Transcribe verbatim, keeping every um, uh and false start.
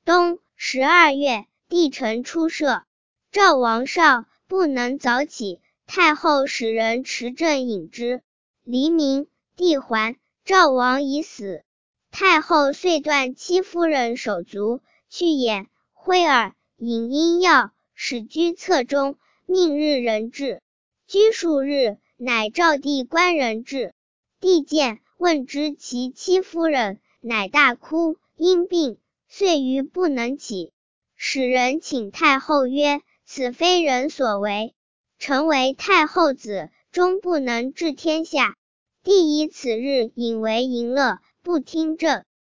冬十二月，帝臣出舍。赵王少，不能早起，太后使人持政引之。黎明，帝还，赵王已死。太后遂断戚夫人手足，去眼、挥耳，引阴药，使居侧中，命日人至。居数日，乃召帝观人至。帝见，问之其戚夫人，乃大哭，因病，遂于不能起。使人请太后曰：此非人所为，臣为太后子，终不能治天下。帝以此日引为淫乐，不听政。